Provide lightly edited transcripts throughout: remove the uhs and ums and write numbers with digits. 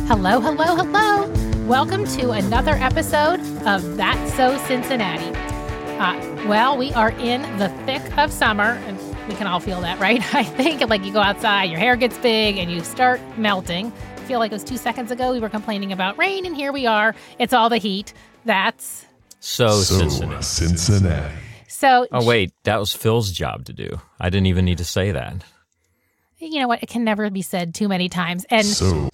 Hello, hello, hello. Welcome to another episode of That's So Cincinnati. Well, we are in the thick of summer, and we can all feel that, right? I think like you go outside, your hair gets big, and you start melting. I feel like it was 2 seconds ago we were complaining about rain, and here we are. It's all the heat. That's So Cincinnati. So, oh, wait, that was Phil's job to do. I didn't even need to say that. You know what? It can never be said too many times. And So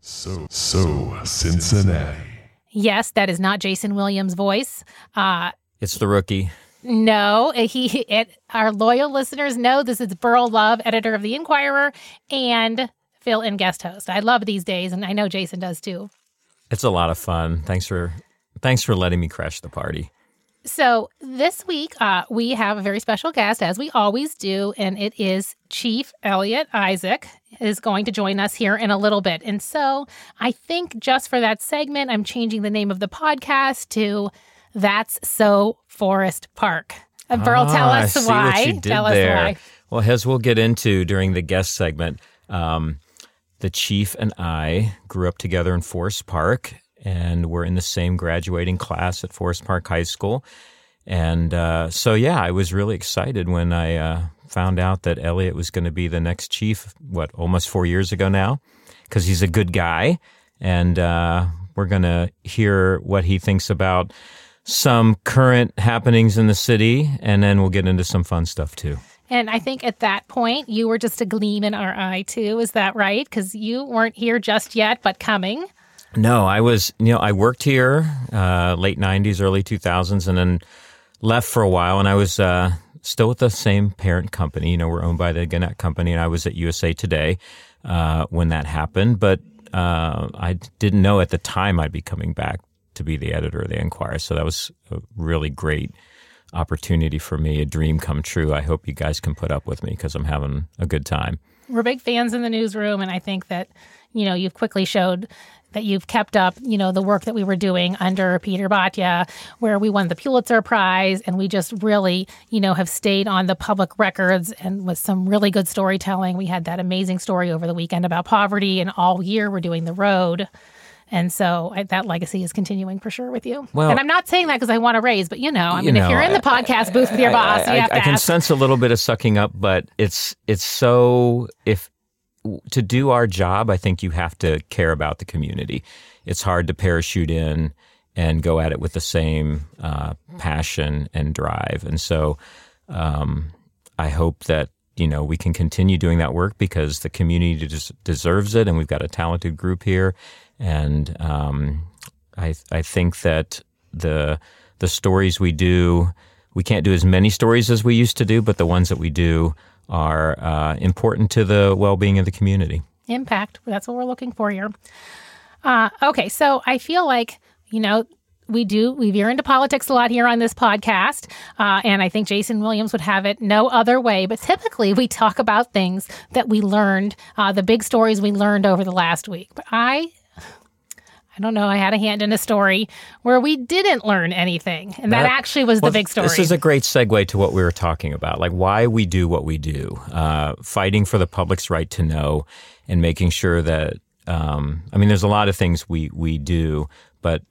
Cincinnati. Yes, that is not Jason Williams' voice. It's the rookie. No, our loyal listeners know this is Burl Love, editor of The Inquirer, and Phil and guest host. I love these days, and I know Jason does too. It's a lot of fun. Thanks for letting me crash the party. So this week, we have a very special guest, as we always do, and it is Chief Elliot Isaac is going to join us here in a little bit. And so I think just for that segment, I'm changing the name of the podcast to That's So Forest Park. Burl, tell us why. What you did tell there. us why. Well, as we'll get into during the guest segment, the Chief and I grew up together in Forest Park, and we're in the same graduating class at Forest Park High School. And I was really excited when I found out that Elliot was going to be the next chief, almost 4 years ago now, because he's a good guy. And we're going to hear what he thinks about some current happenings in the city, and then we'll get into some fun stuff too. And I think at that point, you were just a gleam in our eye too. Is that right? Because you weren't here just yet, but coming. No, I was, I worked here late 90s, early 2000s, and then left for a while. And I was still with the same parent company. We're owned by the Gannett Company, and I was at USA Today when that happened. But I didn't know at the time I'd be coming back to be the editor of the Inquirer. So that was a really great opportunity for me, a dream come true. I hope you guys can put up with me because I'm having a good time. We're big fans in the newsroom, and I think that, you've quickly showed that you've kept up, the work that we were doing under Peter Bhatia, where we won the Pulitzer Prize, and we just really, have stayed on the public records and with some really good storytelling. We had that amazing story over the weekend about poverty, and all year we're doing The Road. And so that legacy is continuing for sure with you. Well, and I'm not saying that because I want to raise, but if you're in the podcast booth with your boss, you have to I can ask. sense a little bit of sucking up, but it's so to do our job, I think you have to care about the community. It's hard to parachute in and go at it with the same passion and drive. And so I hope that we can continue doing that work because the community deserves it, and we've got a talented group here. And I think that the stories we do, we can't do as many stories as we used to do, but the ones that we do are important to the well-being of the community. Impact. That's what we're looking for here. Okay, so I feel like, we veer into politics a lot here on this podcast, and I think Jason Williams would have it no other way. But typically, we talk about things that we learned, the big stories we learned over the last week. But I don't know, I had a hand in a story where we didn't learn anything, and that actually was the big story. This is a great segue to what we were talking about, like why we do what we do, fighting for the public's right to know and making sure that, there's a lot of things we do, but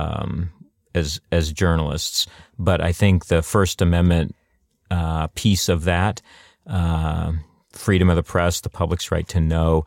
as journalists, but I think the First Amendment piece of that, freedom of the press, the public's right to know,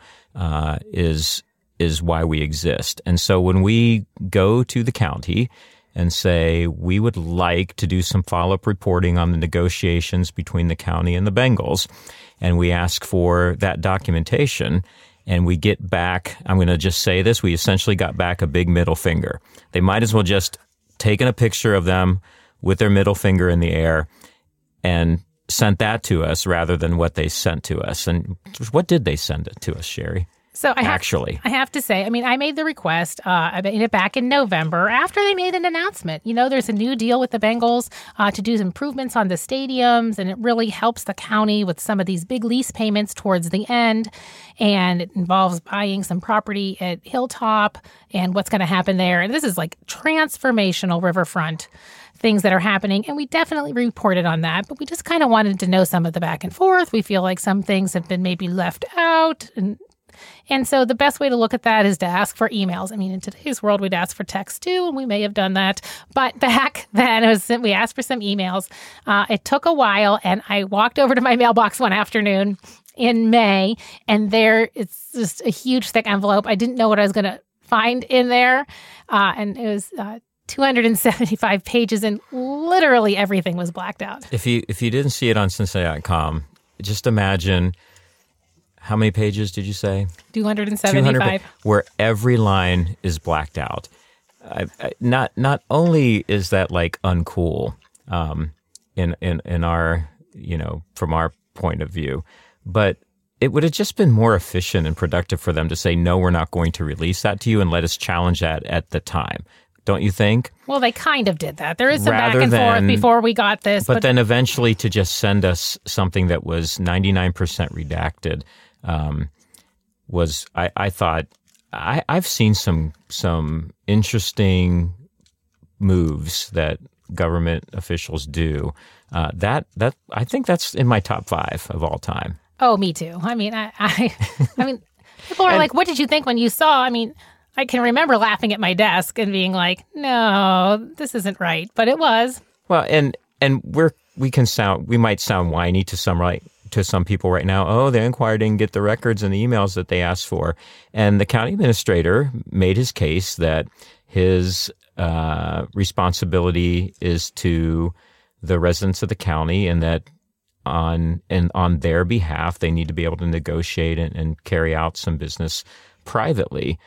is why we exist. And so when we go to the county and say we would like to do some follow-up reporting on the negotiations between the county and the Bengals, and we ask for that documentation, and we get back, I'm going to just say this, we essentially got back a big middle finger. They might as well just taken a picture of them with their middle finger in the air and sent that to us rather than what they sent to us. And what did they send it to us, Sherry? So I have to say, I made the request. I made it back in November after they made an announcement. There's a new deal with the Bengals to do improvements on the stadiums, and it really helps the county with some of these big lease payments towards the end. And it involves buying some property at Hilltop and what's going to happen there. And this is like transformational riverfront things that are happening. And we definitely reported on that, but we just kind of wanted to know some of the back and forth. We feel like some things have been maybe left out, and And so the best way to look at that is to ask for emails. I mean, in today's world, we'd ask for text too, and we may have done that. But back then, we asked for some emails. It took a while, and I walked over to my mailbox one afternoon in May, and there it's just a huge thick envelope. I didn't know what I was going to find in there, and it was 275 pages, and literally everything was blacked out. If you didn't see it on Cincinnati.com, just imagine, how many pages did you say? 275. Where every line is blacked out. Not only is that like uncool in our, from our point of view, but it would have just been more efficient and productive for them to say, no, we're not going to release that to you, and let us challenge that at the time. Don't you think? Well, they kind of did that. There is some back and forth before we got this. But then eventually to just send us something that was 99% redacted was, I thought, I've seen some interesting moves that government officials do. That I think that's in my top 5 of all time. Oh, me too. I mean, I mean, people are like, what did you think when you saw? I mean, I can remember laughing at my desk and being like, no, this isn't right. But it was. Well, and we might sound whiny to some people right now. Oh, the Enquirer didn't get the records and the emails that they asked for. And the county administrator made his case that his responsibility is to the residents of the county, and that on their behalf, they need to be able to negotiate and carry out some business privately.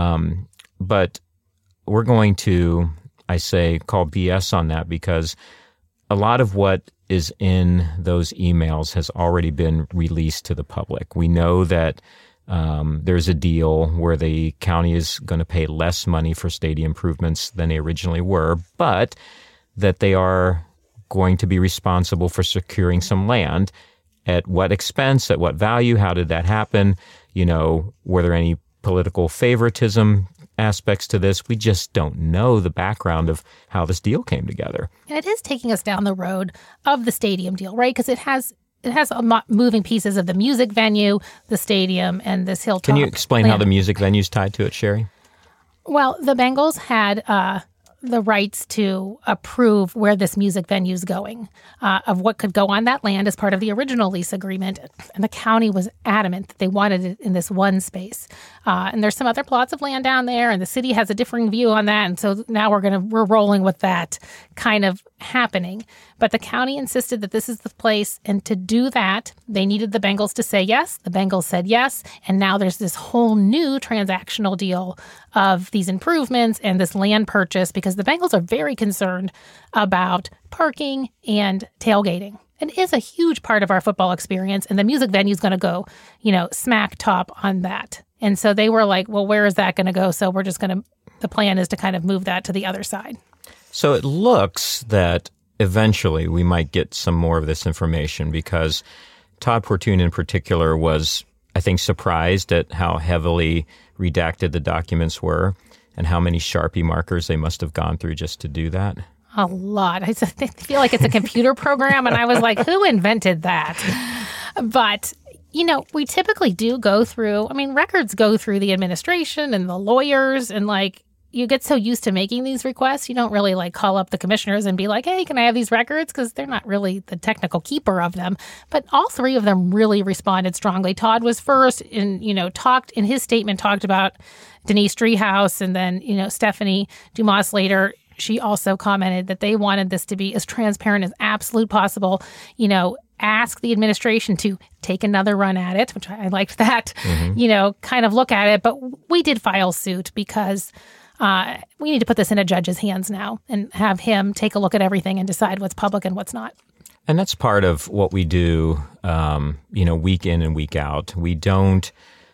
But we're going to, I say, call BS on that, because a lot of what is in those emails has already been released to the public. We know that there's a deal where the county is going to pay less money for stadium improvements than they originally were, but that they are going to be responsible for securing some land. At what expense? At what value? How did that happen? Were there any political favoritism aspects to this? We just don't know the background of how this deal came together. And it is taking us down the road of the stadium deal, right? Because it has moving pieces of the music venue, the stadium, and this hilltop. Can you explain how the music venue's tied to it, Sherry? Well, the Bengals had the rights to approve where this music venue is going, of what could go on that land as part of the original lease agreement. And the county was adamant that they wanted it in this one space. And there's some other plots of land down there, and the city has a differing view on that. And so now we're rolling with that kind of happening. But the county insisted that this is the place. And to do that, they needed the Bengals to say yes. The Bengals said yes. And now there's this whole new transactional deal of these improvements and this land purchase, because the Bengals are very concerned about parking and tailgating. It is a huge part of our football experience, and the music venue is going to go, smack top on that. And so they were like, well, where is that going to go? So the plan is to kind of move that to the other side. So it looks that eventually we might get some more of this information, because Todd Portune in particular was, I think, surprised at how heavily redacted the documents were and how many Sharpie markers they must have gone through just to do that. A lot. I feel like it's a computer program, and I was like, who invented that? But, we typically do go through, records go through the administration and the lawyers, and you get so used to making these requests, you don't really call up the commissioners and be like, hey, can I have these records? Because they're not really the technical keeper of them. But all 3 of them really responded strongly. Todd was first talked in his statement, talked about Denise Driehaus, and then, Stephanie Dumas later. She also commented that they wanted this to be as transparent as absolute possible. Ask the administration to take another run at it, which I liked that, kind of look at it. But we did file suit because we need to put this in a judge's hands now and have him take a look at everything and decide what's public and what's not. And that's part of what we do, week in and week out. We don't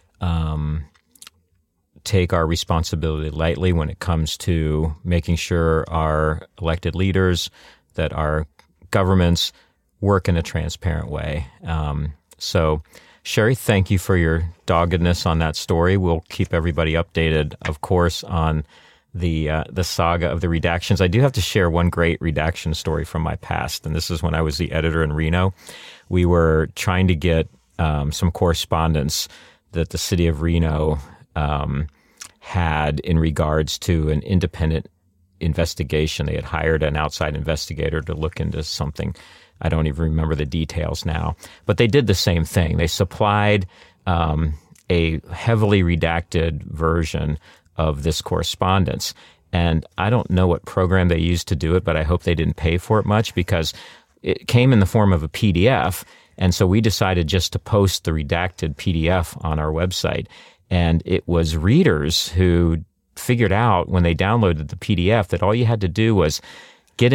take our responsibility lightly when it comes to making sure our elected leaders, that our governments work in a transparent way. So, Sherry, thank you for your doggedness on that story. We'll keep everybody updated, of course, on the saga of the redactions. I do have to share one great redaction story from my past, and this is when I was the editor in Reno. We were trying to get some correspondence that the city of Reno had in regards to an independent investigation. They had hired an outside investigator to look into something. I don't even remember the details now. But they did the same thing. They supplied a heavily redacted version of this correspondence. And I don't know what program they used to do it, but I hope they didn't pay for it much because it came in the form of a PDF. And so we decided just to post the redacted PDF on our website. And it was readers who figured out when they downloaded the PDF that all you had to do was go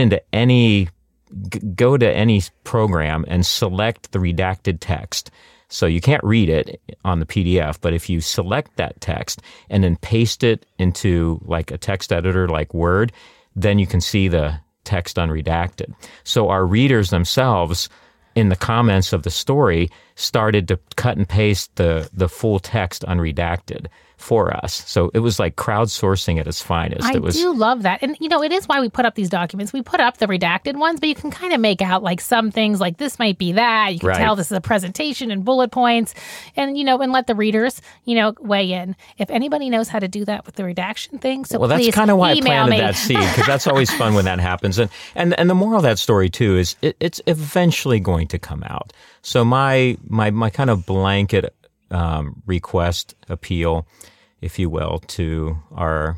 to any program and select the redacted text. So you can't read it on the PDF, but if you select that text and then paste it into like a text editor like Word, then you can see the text unredacted. So our readers themselves, in the comments of the story, started to cut and paste the full text unredacted for us. So it was like crowdsourcing at its finest. I do love that. And, it is why we put up these documents. We put up the redacted ones, but you can kind of make out like some things like this might be that. You can tell this is a presentation and bullet points and, and let the readers, weigh in. If anybody knows how to do that with the redaction thing, so well, please that's kind of why I planted me. that seed, because that's always fun when that happens. And the moral of that story, too, is it's eventually going to come out. So my kind of blanket request, appeal, if you will, to our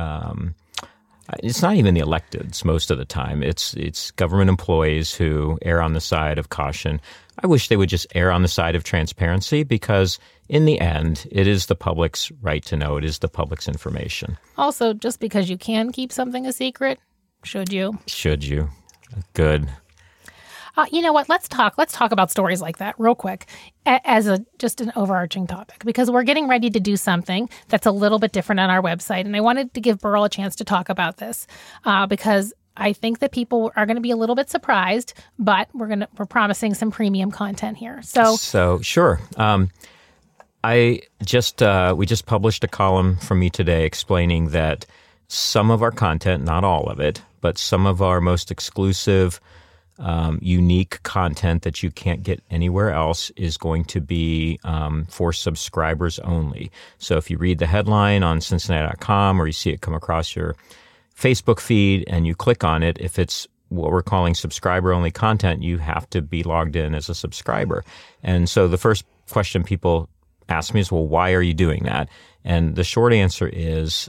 it's not even the electeds most of the time. It's government employees who err on the side of caution. I wish they would just err on the side of transparency because in the end, it is the public's right to know. It is the public's information. Also, just because you can keep something a secret, should you? Should you? Good. You know what? Let's talk about stories like that real quick as just an overarching topic, because we're getting ready to do something that's a little bit different on our website. And I wanted to give Burl a chance to talk about this because I think that people are going to be a little bit surprised, but we're promising some premium content here. So sure. We just published a column from me today explaining that some of our content, not all of it, but some of our most exclusive unique content that you can't get anywhere else is going to be for subscribers only. So if you read the headline on Cincinnati.com or you see it come across your Facebook feed and you click on it, if it's what we're calling subscriber-only content, you have to be logged in as a subscriber. And so the first question people ask me is, well, why are you doing that? And the short answer is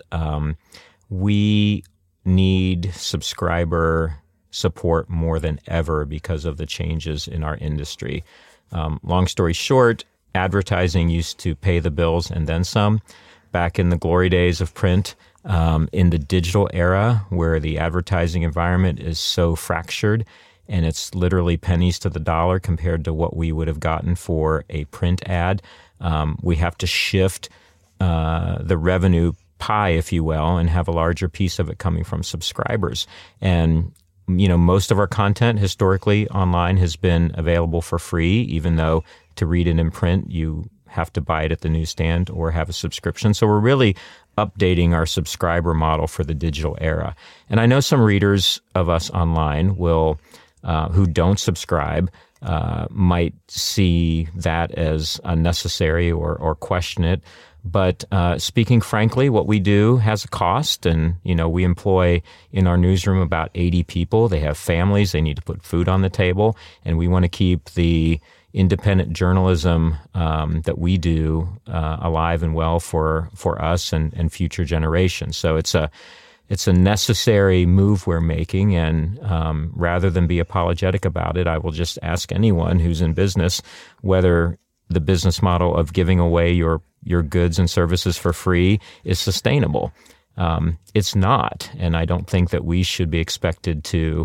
we need subscriber support more than ever because of the changes in our industry. Long story short, advertising used to pay the bills and then some. Back in the glory days of print, in the digital era where the advertising environment is so fractured and it's literally pennies to the dollar compared to what we would have gotten for a print ad, we have to shift the revenue pie, if you will, and have a larger piece of it coming from subscribers. And most of our content historically online has been available for free, even though to read it in print, you have to buy it at the newsstand or have a subscription. So we're really updating our subscriber model for the digital era. And I know some readers of us online will, who don't subscribe, might see that as unnecessary or question it. But speaking frankly, what we do has a cost, and we employ in our newsroom about 80 people. They have families; they need to put food on the table, and we want to keep the independent journalism that we do alive and well for us and future generations. So it's a necessary move we're making, and rather than be apologetic about it, I will just ask anyone who's in business whether the business model of giving away your goods and services for free is sustainable. It's not, and I don't think that we should be expected to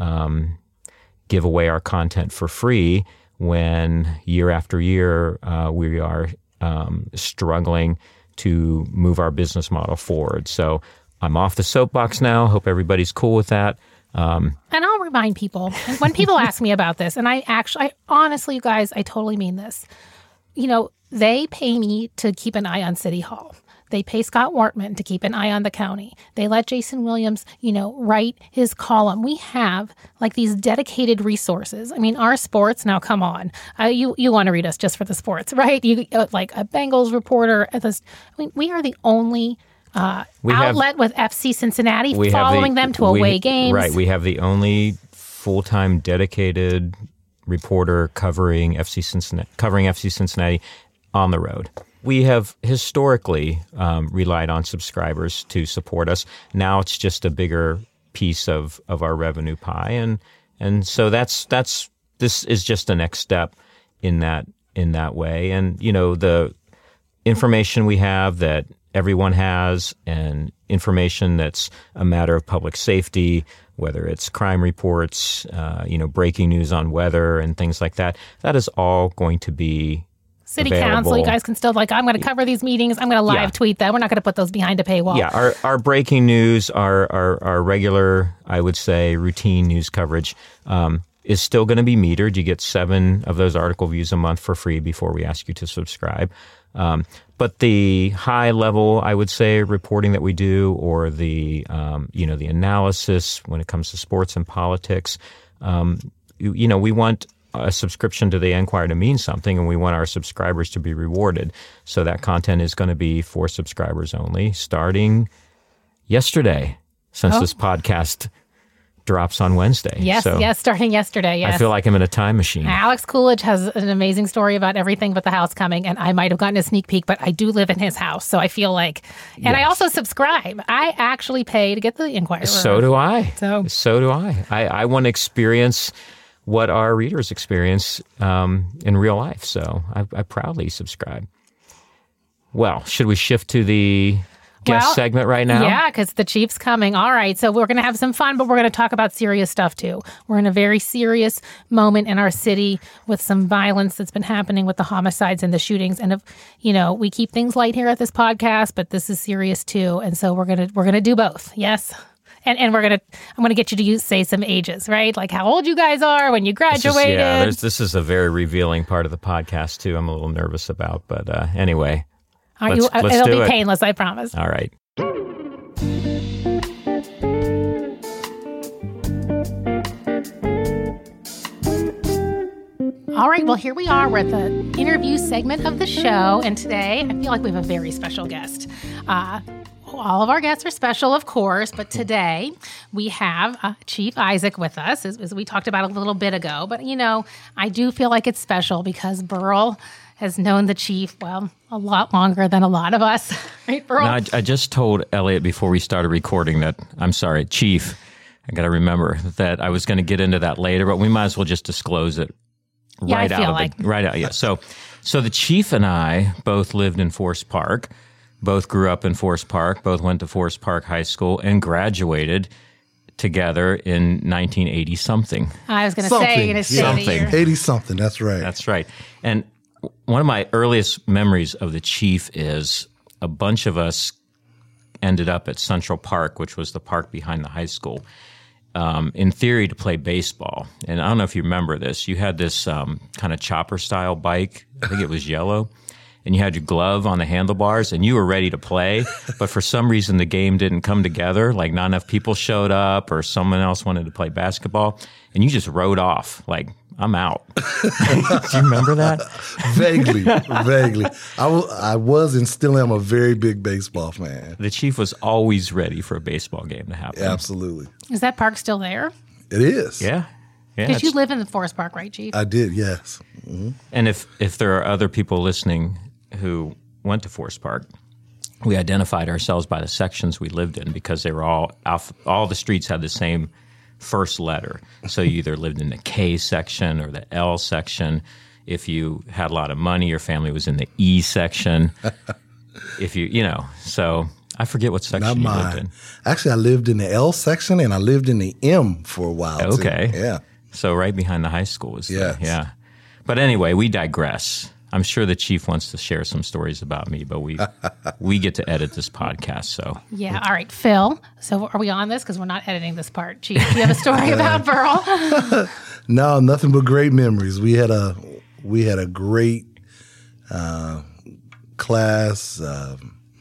give away our content for free when year after year we are struggling to move our business model forward. So I'm off the soapbox now. Hope everybody's cool with that. And I'll remind people, and when people ask me about this, and I honestly, you guys, I totally mean this. They pay me to keep an eye on City Hall. They pay Scott Wortman to keep an eye on the county. They let Jason Williams, write his column. We have like these dedicated resources. I mean, our sports, now come on. You want to read us just for the sports, right? You like a Bengals reporter. We are the only outlet with FC Cincinnati following them to away games. Right. We have the only full-time dedicated reporter covering FC Cincinnati on the road. We have historically relied on subscribers to support us. Now it's just a bigger piece of our revenue pie, and so this is just the next step in that way. And the information we have that everyone has, and information that's a matter of public safety, whether it's crime reports, breaking news on weather and things like that, that is all going to be City available. Council, you guys can still I'm going to cover these meetings. I'm going to live tweet them. We're not going to put those behind a paywall. Yeah, our breaking news, our regular, I would say, routine news coverage is still going to be metered. You get 7 of those article views a month for free before we ask you to subscribe. But the high level, I would say, reporting that we do, or the the analysis when it comes to sports and politics, we want a subscription to the Enquirer to mean something, and we want our subscribers to be rewarded. So that content is going to be for subscribers only, starting yesterday, since this podcast drops on Wednesday. Yes, starting yesterday, yes. I feel like I'm in a time machine. Alex Coolidge has an amazing story about everything but the house coming, and I might have gotten a sneak peek, but I do live in his house, so I feel like... And I also subscribe. I actually pay to get the Enquirer. So do I. So do I. I want to experience what our readers experience in real life, so I proudly subscribe. Well, should we shift to the guest segment right now? Yeah, because the Chief's coming. All right, so we're going to have some fun, but we're going to talk about serious stuff too. We're in a very serious moment in our city with some violence that's been happening with the homicides and the shootings. And we keep things light here at this podcast, but this is serious too. And so we're gonna do both. Yes. And I'm gonna get you to say some ages, right? Like how old you guys are when you graduated. This is a very revealing part of the podcast too. I'm a little nervous about, but anyway. It'll be painless, I promise. All right. All right, well, here we are. We're at the interview segment of the show, and today I feel like we have a very special guest. All of our guests are special, of course, but today we have Chief Isaac with us, as we talked about a little bit ago. But, I do feel like it's special because Burl has known the Chief, a lot longer than a lot of us. Right, Burl? No, I just told Elliot before we started recording that, I'm sorry, Chief, I got to remember that I was going to get into that later, but we might as well just disclose it right out. Yeah. So the Chief and I both lived in Forest Park. Both grew up in Forest Park, both went to Forest Park High School, and graduated together in 1980-something. I was going to say, something. 80-something, that's right. That's right. And one of my earliest memories of the Chief is a bunch of us ended up at Central Park, which was the park behind the high school, in theory to play baseball. And I don't know if you remember this. You had this kind of chopper-style bike. I think it was yellow. And you had your glove on the handlebars, and you were ready to play. But for some reason, the game didn't come together. Like, not enough people showed up, or someone else wanted to play basketball. And you just rode off. Like, I'm out. Do you remember that? Vaguely. I was and still am a very big baseball fan. The Chief was always ready for a baseball game to happen. Absolutely. Is that park still there? It is. Yeah. Because you live in the Forest Park, right, Chief? I did, yes. Mm-hmm. And if there are other people listening who went to Forest Park, we identified ourselves by the sections we lived in because they were all the streets had the same first letter. So you either lived in the K section or the L section. If you had a lot of money, your family was in the E section. If so I forget what section you lived in. Actually, I lived in the L section and I lived in the M for a while. Okay. Too. Yeah. So right behind the high school was there. Yes. Yeah. But anyway, we digress. I'm sure the Chief wants to share some stories about me, but we get to edit this podcast, so. Yeah, all right. Phil, so are we on this? Because we're not editing this part. Chief, do you have a story about Burl? No, nothing but great memories. We had a great class.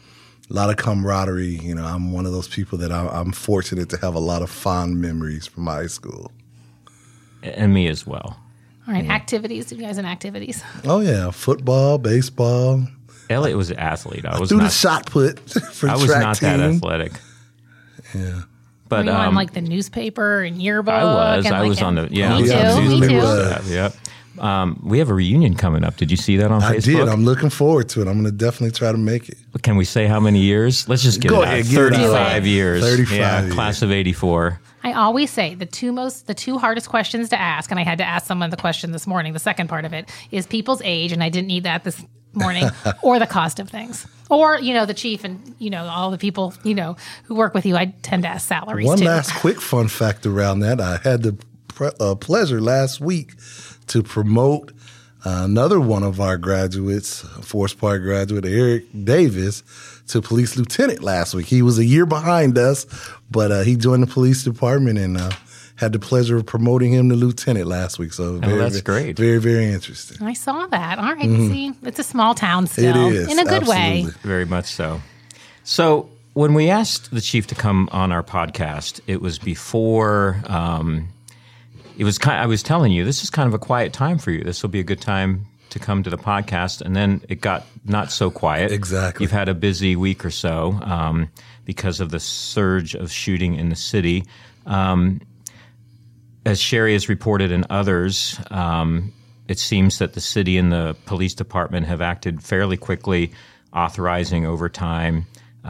a lot of camaraderie. You know, I'm one of those people that I'm fortunate to have a lot of fond memories from high school. And me as well. All right, activities. You guys in activities? Oh, yeah. Football, baseball. Elliot was an athlete. I was Threw the not. shot put for I was track not team. that athletic. Yeah. But Were you on like the newspaper and yearbook? I was. And, I like, was on the Me Yeah, too. absolutely Me too. was. Yep. We have a reunion coming up. Did you see that on I Facebook? did. I'm looking forward to it. I'm going to definitely try to make it. Can we say how many years? Let's just get Go it out. ahead, get it out. 35 years. 35 Yeah, years. class of 84. I always say the two hardest questions to ask, and I had to ask someone the question this morning. The second part of it is people's age, and I didn't need that this morning, or the cost of things, or the chief and all the people who work with you. I tend to ask salaries One too. last quick fun fact around that. I had the pleasure last week to promote another one of our graduates, Forest Park graduate Eric Davis, to police lieutenant last week. He was a year behind us, but he joined the police department and had the pleasure of promoting him to lieutenant last week. So that's great. Very, very interesting. I saw that. All right, see, it's a small town still, It is, in a good way. absolutely. Very much so. So when we asked the chief to come on our podcast, it was before. I was telling you, this is kind of a quiet time for you. This will be a good time to come to the podcast. And then it got not so quiet. Exactly. You've had a busy week or so because of the surge of shooting in the city. As Sherry has reported and others, it seems that the city and the police department have acted fairly quickly, authorizing overtime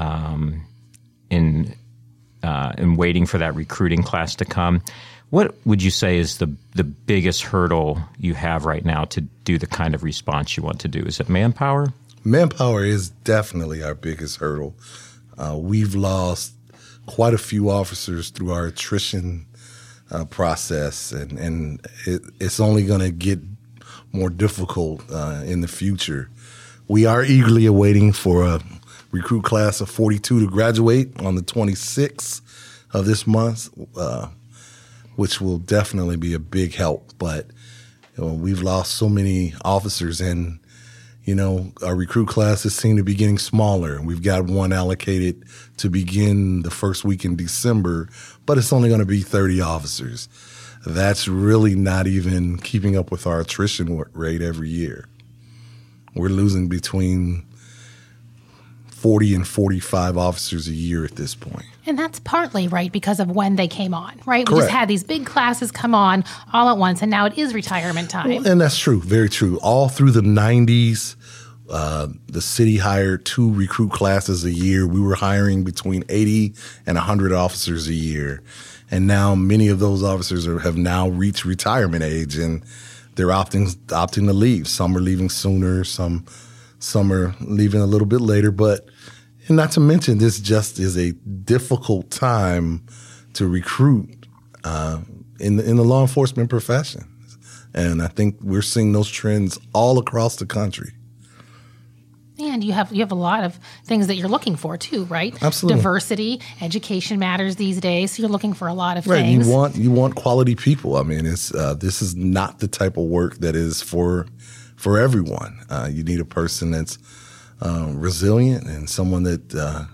in waiting for that recruiting class to come. What would you say is the biggest hurdle you have right now to do the kind of response you want to do? Is it manpower? Manpower is definitely our biggest hurdle. We've lost quite a few officers through our attrition process, and it's only going to get more difficult in the future. We are eagerly awaiting for a recruit class of 42 to graduate on the 26th of this month, which will definitely be a big help. But we've lost so many officers, and our recruit classes seem to be getting smaller. We've got one allocated to begin the first week in December, but it's only going to be 30 officers. That's really not even keeping up with our attrition rate every year. We're losing between 40 and 45 officers a year at this point. And that's partly, right, because of when they came on, right? We Correct. just had these big classes come on all at once, and now it is retirement time. And that's true, very true. All through the 90s, the city hired 2 recruit classes a year. We were hiring between 80 and 100 officers a year. And now many of those officers have now reached retirement age, and they're opting to leave. Some are leaving sooner, some are leaving a little bit later. And not to mention, this just is a difficult time to recruit in the law enforcement profession. And I think we're seeing those trends all across the country. And you have a lot of things that you're looking for too, right? Absolutely. Diversity, education matters these days. So you're looking for a lot of Right, things. you want quality people. I mean, this is not the type of work that is for everyone. You need a person that's resilient and someone that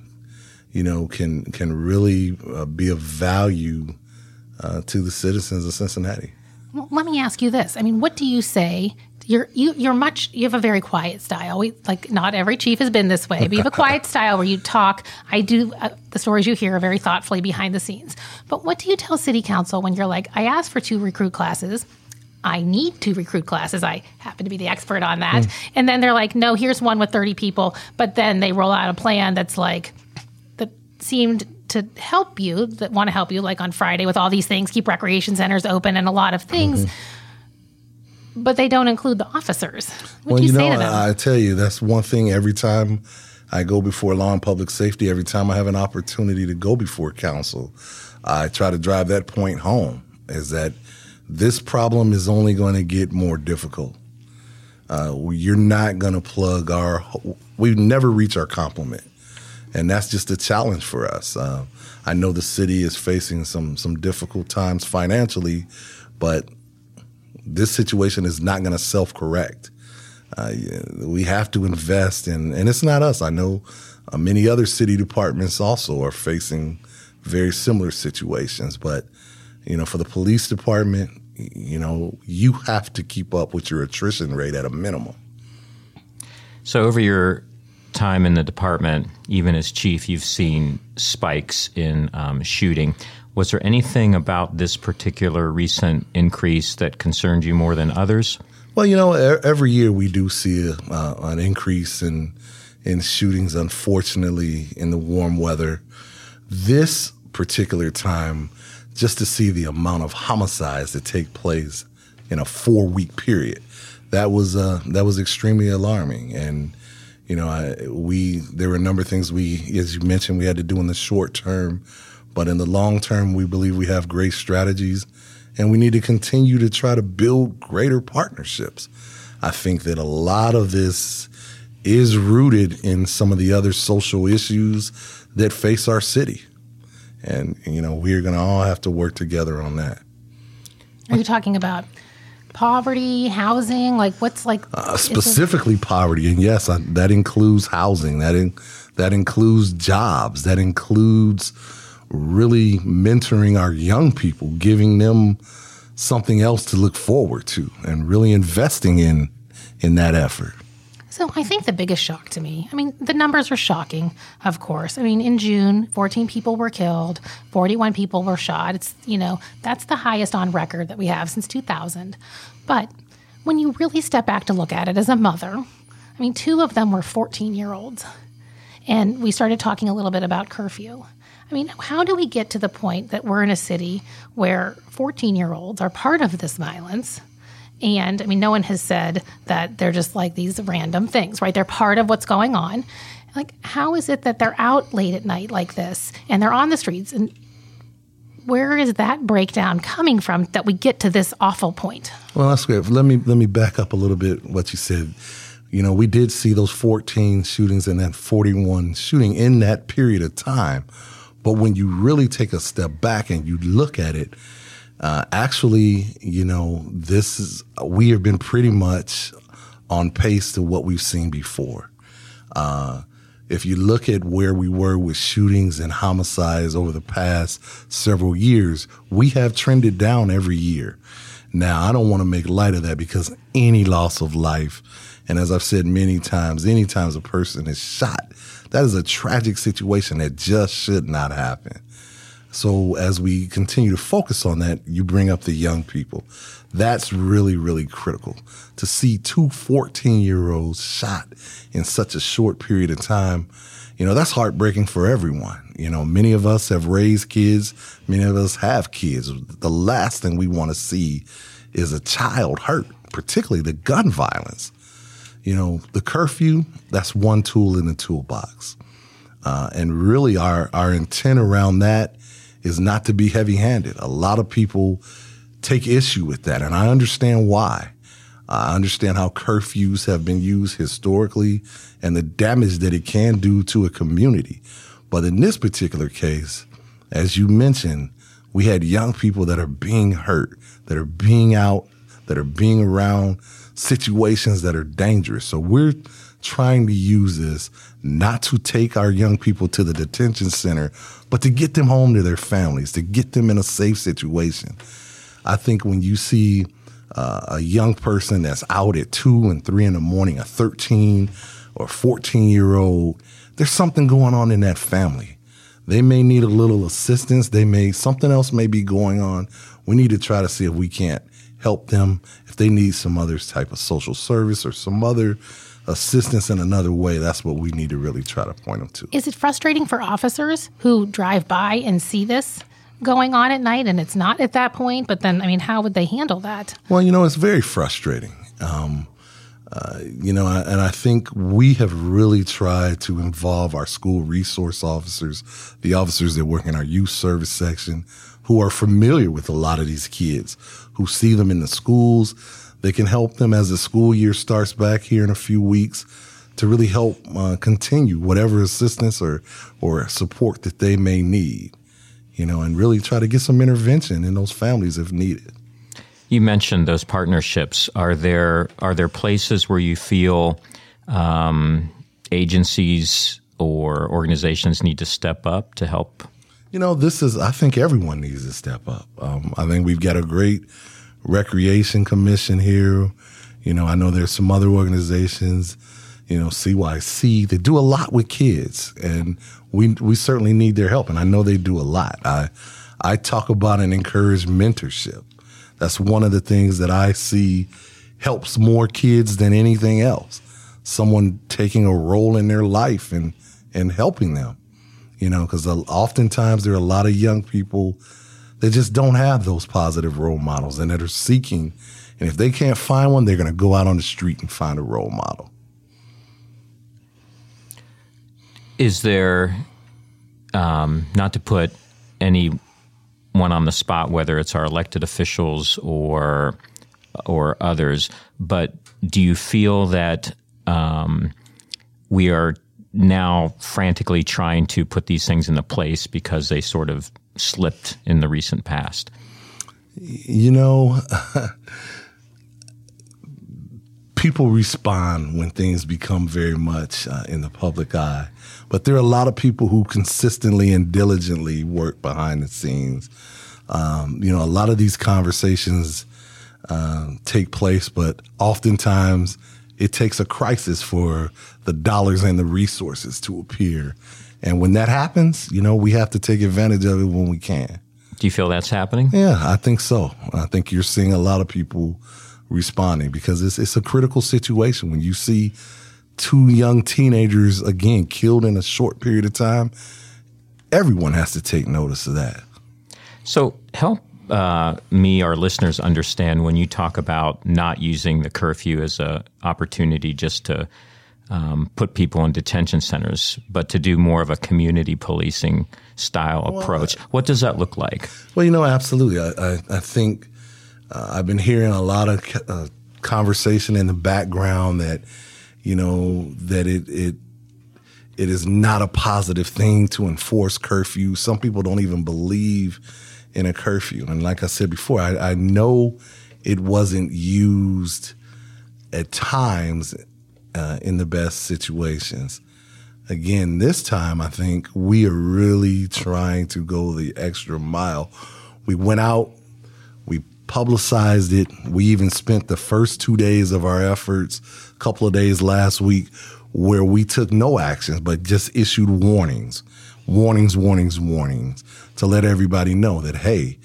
can really be of value to the citizens of Cincinnati. Well, let me ask you this. I mean, what do you say? You have a very quiet style. Not every chief has been this way, but you have a quiet style where you talk. I do the stories you hear are very thoughtfully behind the scenes. But what do you tell city council when you're like, I asked for 2 recruit classes. I need 2 recruit classes. I happen to be the expert on that. And then they're like, no, here's one with 30 people. But then they roll out a plan that seemed to help you, that want to help you, like on Friday with all these things, keep recreation centers open and a lot of things. But they don't include the officers. What do you say to them? I tell you, that's one thing every time I go before law and public safety, every time I have an opportunity to go before council, I try to drive that point home, is that this problem is only going to get more difficult. You're not going to we never reach our complement. And that's just a challenge for us. I know the city is facing some difficult times financially, but this situation is not going to self-correct. We have to invest in, and it's not us. I know Many other city departments also are facing very similar situations. But, for the police department, you have to keep up with your attrition rate at a minimum. So over your time in the department, even as chief, you've seen spikes in shooting. Was there anything about this particular recent increase that concerned you more than others? Well, every year we do see an increase in shootings, unfortunately, in the warm weather. This particular time, just to see the amount of homicides that take place in a 4-week period, that was extremely alarming. And there were a number of things as you mentioned, we had to do in the short term, but in the long term, we believe we have great strategies, and we need to continue to try to build greater partnerships. I think that a lot of this is rooted in some of the other social issues that face our city. And, we're going to all have to work together on that. Are you talking about poverty, housing? Specifically poverty. And yes, that includes housing. That includes jobs. That includes really mentoring our young people, giving them something else to look forward to, and really investing in that effort. So I think the biggest shock to me, the numbers are shocking, of course. In June, 14 people were killed, 41 people were shot. It's, that's the highest on record that we have since 2000. But when you really step back to look at it as a mother, 2 of them were 14-year-olds. And we started talking a little bit about curfew. How do we get to the point that we're in a city where 14-year-olds are part of this violence? And, no one has said that they're just like these random things, right? They're part of what's going on. How is it that they're out late at night like this and they're on the streets? And where is that breakdown coming from that we get to this awful point? Well, that's great. Let me back up a little bit what you said. We did see those 14 shootings and that 41 shooting in that period of time. But when you really take a step back and you look at it, we have been pretty much on pace to what we've seen before. If you look at where we were with shootings and homicides over the past several years, we have trended down every year. Now, I don't want to make light of that, because any loss of life, and as I've said many times, anytime a person is shot, that is a tragic situation that just should not happen. So as we continue to focus on that, you bring up the young people. That's really, really critical. To see 2 14-year-olds shot in such a short period of time, that's heartbreaking for everyone. Many of us have raised kids. Many of us have kids. The last thing we want to see is a child hurt, particularly the gun violence. The curfew, that's one tool in the toolbox. And really our intent around that is not to be heavy-handed. A lot of people take issue with that, and I understand why. I understand how curfews have been used historically and the damage that it can do to a community. But in this particular case, as you mentioned, we had young people that are being hurt, that are being out, that are being around situations that are dangerous. So we're trying to use this not to take our young people to the detention center, but to get them home to their families, to get them in a safe situation. I think when you see a young person that's out at 2 and 3 in the morning, a 13 or 14-year-old, there's something going on in that family. They may need a little assistance. Something else may be going on. We need to try to see if we can't help them, if they need some other type of social service or some other assistance in another way. That's what we need to really try to point them to. Is it frustrating for officers who drive by and see this going on at night and it's not at that point? But then, how would they handle that? Well, it's very frustrating. And I think we have really tried to involve our school resource officers, the officers that work in our youth service section, who are familiar with a lot of these kids, who see them in the schools. They can help them as the school year starts back here in a few weeks to really help continue whatever assistance or support that they may need, and really try to get some intervention in those families if needed. You mentioned those partnerships. Are there places where you feel agencies or organizations need to step up to help? I think everyone needs to step up. I think we've got a great recreation commission here. I know there's some other organizations, CYC, that do a lot with kids, and we certainly need their help, and I know they do a lot. I talk about and encourage mentorship. That's one of the things that I see helps more kids than anything else. Someone taking a role in their life and helping them, because oftentimes there are a lot of young people that just don't have those positive role models and that are seeking. And if they can't find one, they're going to go out on the street and find a role model. Is there, not to put anyone on the spot, whether it's our elected officials or others, but do you feel that we are now frantically trying to put these things into place because they sort of slipped in the recent past? People respond when things become very much in the public eye. But there are a lot of people who consistently and diligently work behind the scenes. A lot of these conversations take place, but oftentimes it takes a crisis for the dollars and the resources to appear. And when that happens, we have to take advantage of it when we can. Do you feel that's happening? Yeah, I think so. I think you're seeing a lot of people responding because it's a critical situation. When you see 2 young teenagers, again, killed in a short period of time, everyone has to take notice of that. So help me, our listeners, understand when you talk about not using the curfew as an opportunity just to put people in detention centers, but to do more of a community policing style approach. What does that look like? Well, absolutely. I think I've been hearing a lot of conversation in the background that, that it is not a positive thing to enforce curfew. Some people don't even believe in a curfew. And like I said before, I know it wasn't used at times in the best situations. Again, this time, I think we are really trying to go the extra mile. We went out, we publicized it. We even spent the first 2 days of our efforts, a couple of days last week, where we took no actions, but just issued warnings to let everybody know that, hey,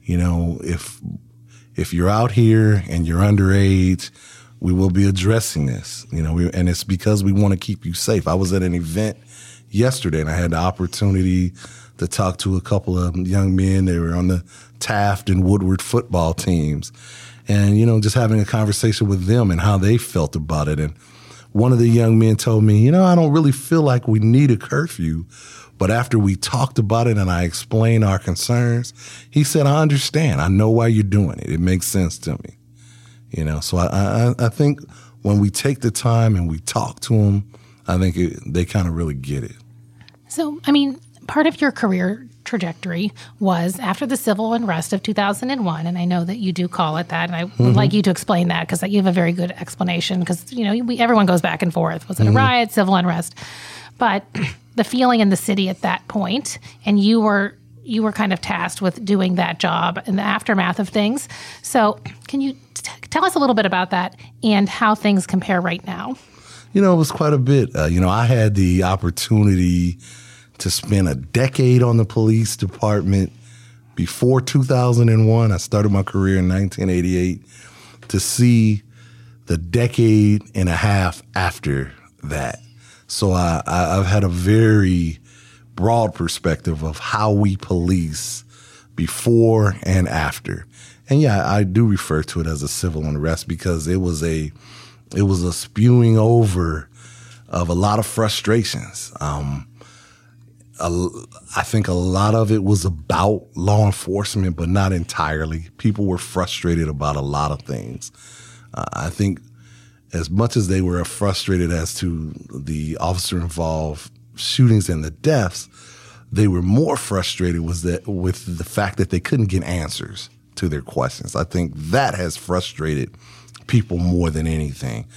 if you're out here and you're underage, we will be addressing this, and it's because we want to keep you safe. I was at an event yesterday and I had the opportunity to talk to a couple of young men. They were on the Taft and Woodward football teams and, just having a conversation with them and how they felt about it. And one of the young men told me, I don't really feel like we need a curfew. But after we talked about it and I explained our concerns, he said, I understand. I know why you're doing it. It makes sense to me. So I think when we take the time and we talk to them, I think they kind of really get it. So, part of your career trajectory was after the civil unrest of 2001, and I know that you do call it that, and I would like you to explain that because you have a very good explanation because, everyone goes back and forth. Was it a riot, civil unrest? But the feeling in the city at that point, and you were kind of tasked with doing that job in the aftermath of things. So can you tell us a little bit about that and how things compare right now? It was quite a bit. I had the opportunity to spend a decade on the police department before 2001. I started my career in 1988 to see the decade and a half after that. So I've had a very broad perspective of how we police before and after. And yeah, I do refer to it as a civil unrest because it was a spewing over of a lot of frustrations. I think a lot of it was about law enforcement, but not entirely. People were frustrated about a lot of things. I think as much as they were frustrated as to the officer-involved shootings and the deaths, they were more frustrated with the fact that they couldn't get answers to their questions. I think that has frustrated people more than anything.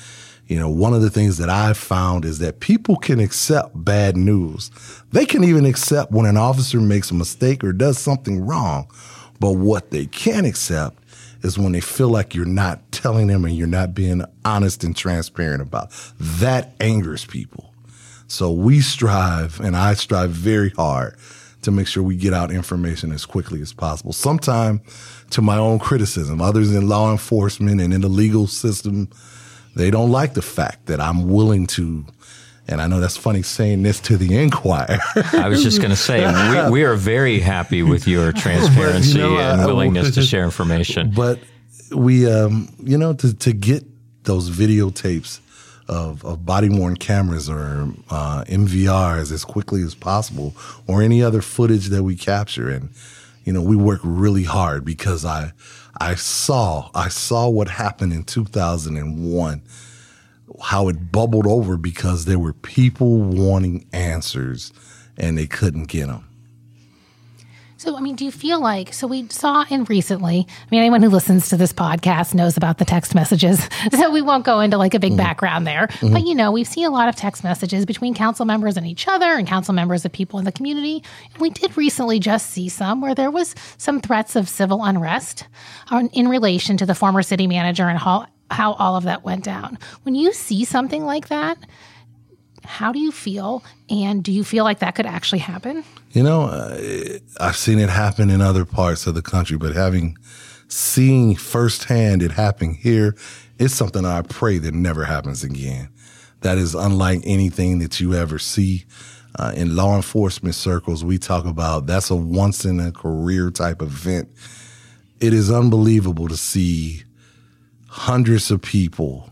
One of the things that I've found is that people can accept bad news. They can even accept when an officer makes a mistake or does something wrong. But what they can't accept is when they feel like you're not telling them and you're not being honest and transparent about it. That angers people. So we strive, and I strive very hard to make sure we get out information as quickly as possible. Sometimes to my own criticism, others in law enforcement and in the legal system, they don't like the fact that I'm willing to, and I know that's funny saying this to the Inquirer. I was just going to say, we are very happy with your transparency and willingness to share information. But we, to get those videotapes of body-worn cameras or MVRs as quickly as possible, or any other footage that we capture. And, we work really hard because I saw what happened in 2001, how it bubbled over because there were people wanting answers and they couldn't get them. So, do you feel like, we saw recently, anyone who listens to this podcast knows about the text messages, so we won't go into like a big background there. Mm-hmm. But, we've seen a lot of text messages between council members and each other and council members of people in the community. And we did recently just see some where there was some threats of civil unrest in relation to the former city manager and how all of that went down. When you see something like that, how do you feel? And do you feel like that could actually happen? I've seen it happen in other parts of the country, but seeing firsthand it happening here, it's something I pray that never happens again. That is unlike anything that you ever see. In law enforcement circles, we talk about that's a once in a career type event. It is unbelievable to see hundreds of people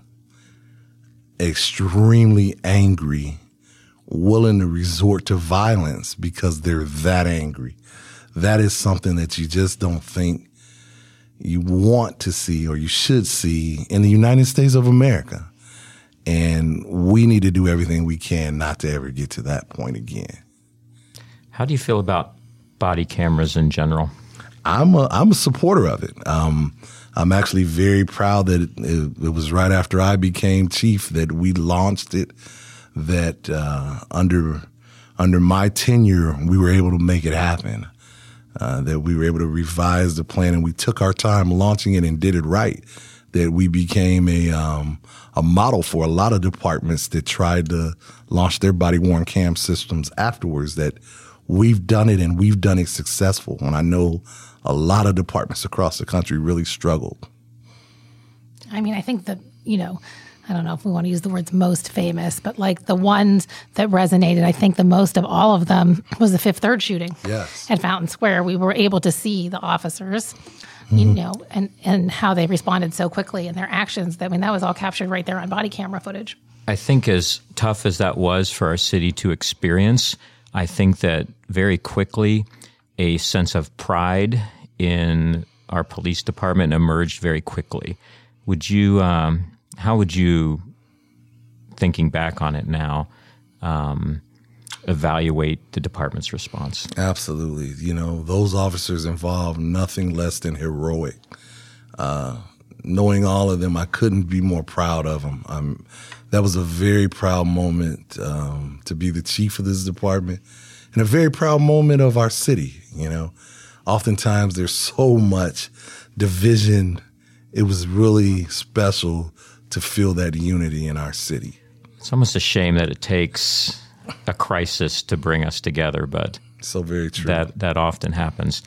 extremely angry, willing to resort to violence because they're that angry. That is something that you just don't think you want to see or you should see in the United States of America. And we need to do everything we can not to ever get to that point again. How do you feel about body cameras in general? I'm a supporter of it. I'm actually very proud that it was right after I became chief that we launched it, that under my tenure, we were able to make it happen, that we were able to revise the plan, and we took our time launching it and did it right, that we became a model for a lot of departments that tried to launch their body-worn cam systems afterwards, that we've done it and we've done it successful. And I know a lot of departments across the country really struggled. I think that, I don't know if we want to use the words most famous, but like the ones that resonated, I think the most of all of them was the Fifth Third shooting. Yes. At Fountain Square. We were able to see the officers, and how they responded so quickly and their actions. That was all captured right there on body camera footage. I think as tough as that was for our city to experience, I think that very quickly a sense of pride in our police department emerged very quickly. How would you, thinking back on it now, evaluate the department's response? Absolutely. Those officers involved nothing less than heroic. Knowing all of them, I couldn't be more proud of them. That was a very proud moment to be the chief of this department, and a very proud moment of our city. Oftentimes there's so much division. It was really special to feel that unity in our city. It's almost a shame that it takes a crisis to bring us together, but so very true. That often happens.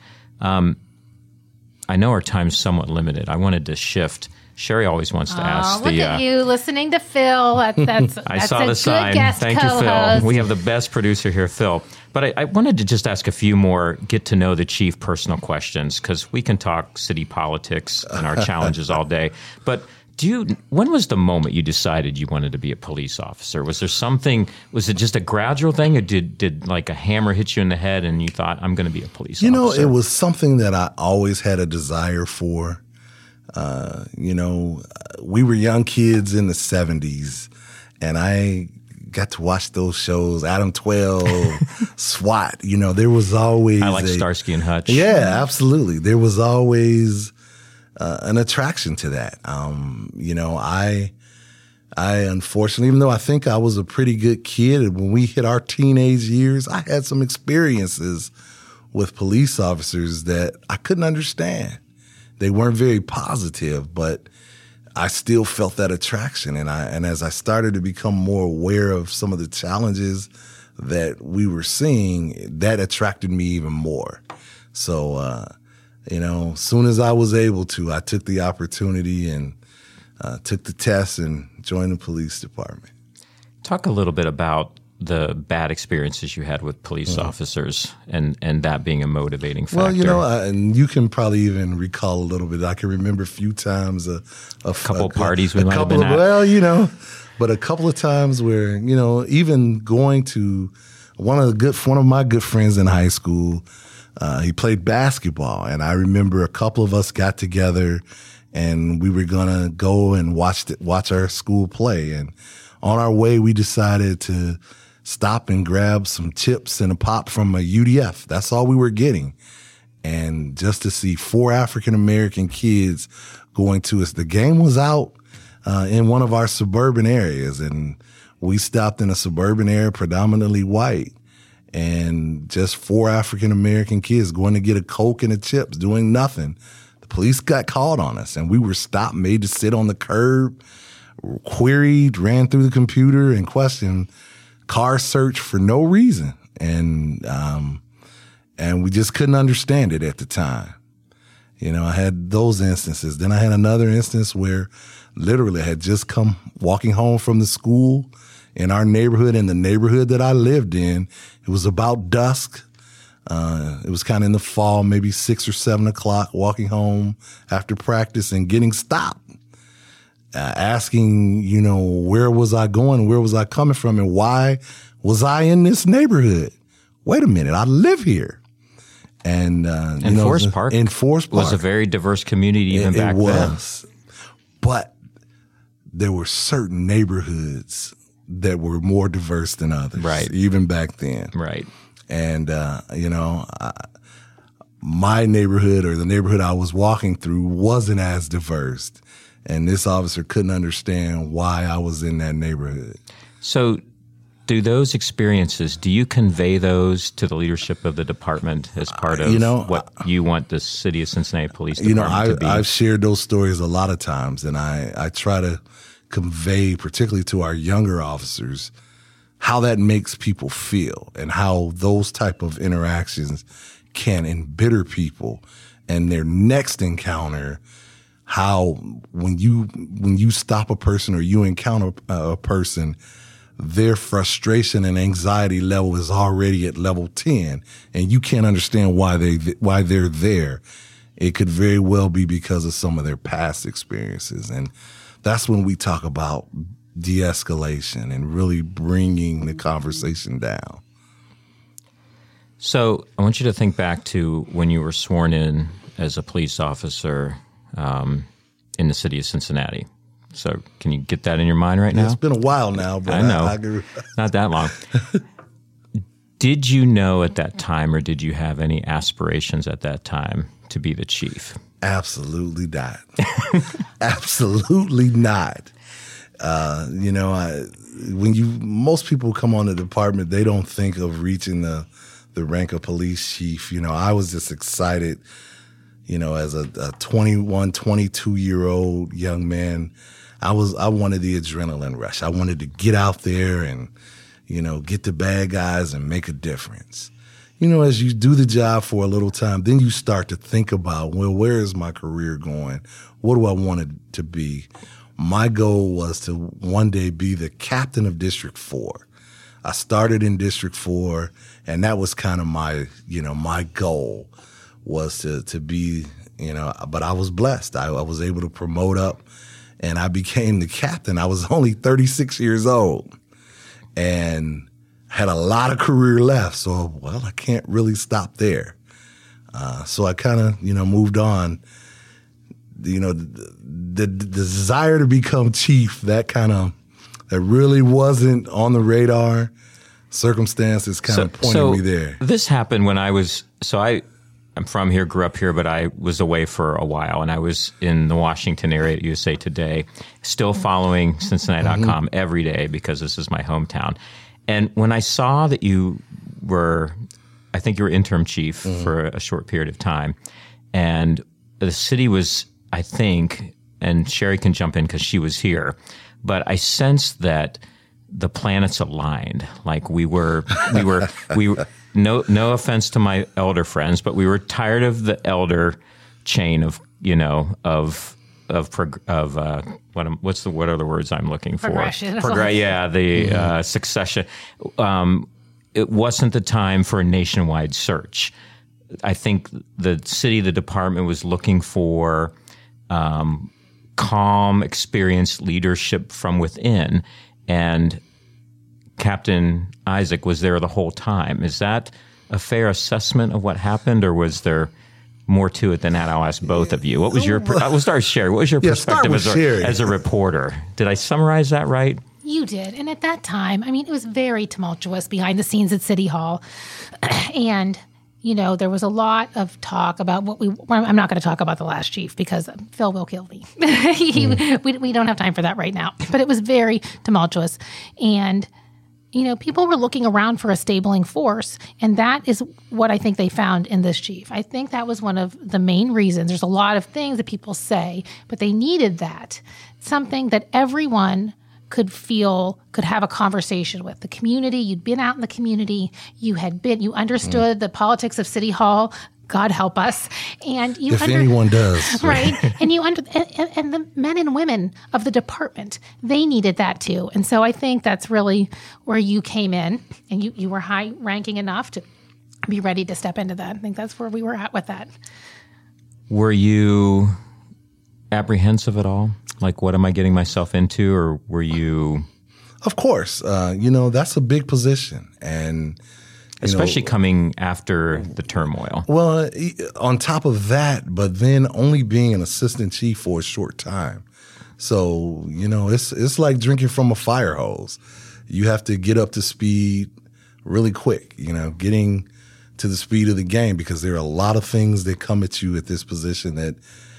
I know our time's somewhat limited. I wanted to shift. Sherry always wants to ask look at you listening to Phil. That's I saw a the sign. Good guest Thank co-host. you, Phil. We have the best producer here, Phil. But I wanted to just ask a few more get to know the chief personal questions, because we can talk city politics and our challenges all day. But when was the moment you decided you wanted to be a police officer? Was there something, was it just a gradual thing, or did like a hammer hit you in the head and you thought, I'm going to be a police officer? It was something that I always had a desire for. We were young kids in the 70s, and I got to watch those shows, Adam 12, SWAT. There was always I like Starsky and Hutch. Yeah, absolutely. There was always an attraction to that. I unfortunately, even though I think I was a pretty good kid, when we hit our teenage years, I had some experiences with police officers that I couldn't understand. They weren't very positive, but I still felt that attraction. And as I started to become more aware of some of the challenges that we were seeing, that attracted me even more. So, as soon as I was able to, I took the opportunity and took the test and joined the police department. Talk a little bit about the bad experiences you had with police officers and that being a motivating factor. Well, and you can probably even recall a little bit. I can remember a few times a couple parties we might have been at. But a couple of times where, even going to one of my good friends in high school, he played basketball. And I remember a couple of us got together and we were going to go and watch our school play. And on our way, we decided to stop and grab some chips and a pop from a UDF. That's all we were getting. And just to see 4 African-American kids going to us, the game was out in one of our suburban areas. And we stopped in a suburban area, predominantly white, and just 4 African-American kids going to get a Coke and a chips, doing nothing. The police got called on us, and we were stopped, made to sit on the curb, queried, ran through the computer, and questioned, car search for no reason. And we just couldn't understand it at the time. I had those instances. Then I had another instance where literally I had just come walking home from the school in our neighborhood, in the neighborhood that I lived in. It was about dusk. It was kind of in the fall, maybe 6 or 7 o'clock, walking home after practice and getting stopped. Asking, where was I going? Where was I coming from? And why was I in this neighborhood? Wait a minute, I live here. And Forest Park was a very diverse community even back then. It was. But there were certain neighborhoods that were more diverse than others. Right. Even back then. Right. And, my neighborhood, or the neighborhood I was walking through, wasn't as diverse. And this officer couldn't understand why I was in that neighborhood. So do those experiences, do you convey those to the leadership of the department as part of what you want the City of Cincinnati Police Department to be? I've shared those stories a lot of times, and I try to convey, particularly to our younger officers, how that makes people feel and how those type of interactions can embitter people and their next encounter. How when you stop a person or you encounter a person, their frustration and anxiety level is already at level 10, and you can't understand why they're there. It could very well be because of some of their past experiences, and that's when we talk about de-escalation and really bringing the conversation down. So I want you to think back to when you were sworn in as a police officer in the city of Cincinnati. So can you get that in your mind right now? It's been a while now, but I know. Not that long. Did you know at that time, or did you have any aspirations at that time to be the chief? Absolutely not. Absolutely not. Most people come on the department, they don't think of reaching the rank of police chief. I was just excited. As a 21, 22-year-old young man, I wanted the adrenaline rush. I wanted to get out there and, get the bad guys and make a difference. As you do the job for a little time, then you start to think about, well, where is my career going? What do I want it to be? My goal was to one day be the captain of District 4. I started in District 4, and that was kind of my goal. Was to be, but I was blessed. I was able to promote up, and I became the captain. I was only 36 years old and had a lot of career left. So, I can't really stop there. So I kind of, moved on. The desire to become chief, that really wasn't on the radar. Circumstances kind of pointed me there. This happened when I'm from here, grew up here, but I was away for a while, and I was in the Washington area at USA Today, still following Cincinnati.com every day because this is my hometown. And when I saw that you were, I think you were interim chief for a short period of time, and the city was, I think, and Sherry can jump in because she was here, but I sensed that the planets aligned. Like we were no offense to my elder friends, but we were tired of the elder chain of what are the words I'm looking for? Progression. Succession. It wasn't the time for a nationwide search. I think the city, the department was looking for calm, experienced leadership from within, and Captain Isaac was there the whole time. Is that a fair assessment of what happened, or was there more to it than that? I'll ask both of you. What was your? We'll start with Sherry. What was your perspective as a reporter? Did I summarize that right? You did. And at that time, I mean, it was very tumultuous behind the scenes at City Hall. And, there was a lot of talk about I'm not going to talk about the last chief because Phil will kill me. We don't have time for that right now. But it was very tumultuous. And, people were looking around for a stabling force. And that is what I think they found in this chief. I think that was one of the main reasons. There's a lot of things that people say, but they needed that. Something that everyone could have a conversation with. The community, you'd been out in the community, you understood the politics of City Hall, God help us. And if anyone does. Right. And and the men and women of the department, they needed that too. And so I think that's really where you came in, and you were high ranking enough to be ready to step into that. I think that's where we were at with that. Were you apprehensive at all? Like, what am I getting myself into? Or were you? Of course. That's a big position. And especially coming after the turmoil. Well, on top of that, but then only being an assistant chief for a short time. So, it's like drinking from a fire hose. You have to get up to speed really quick, getting to the speed of the game, because there are a lot of things that come at you at this position that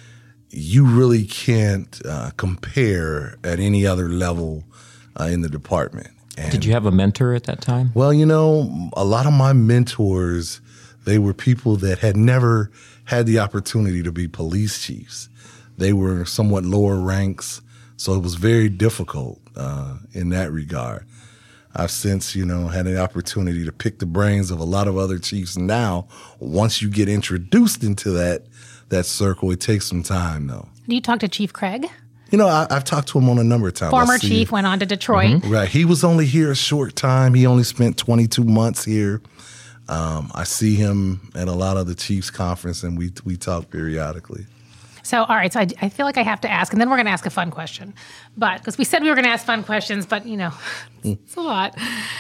you really can't compare at any other level in the department. And did you have a mentor at that time? Well, a lot of my mentors, they were people that had never had the opportunity to be police chiefs. They were somewhat lower ranks, so it was very difficult in that regard. I've since, had an opportunity to pick the brains of a lot of other chiefs. Now, once you get introduced into that circle, it takes some time, though. Do you talk to Chief Craig? I've talked to him on a number of times. Former chief, went on to Detroit. Mm-hmm. Right. He was only here a short time. He only spent 22 months here. I see him at a lot of the Chiefs conference, and we talk periodically. So, all right. So I feel like I have to ask, and then we're going to ask a fun question. But because we said we were going to ask fun questions, but, it's a lot.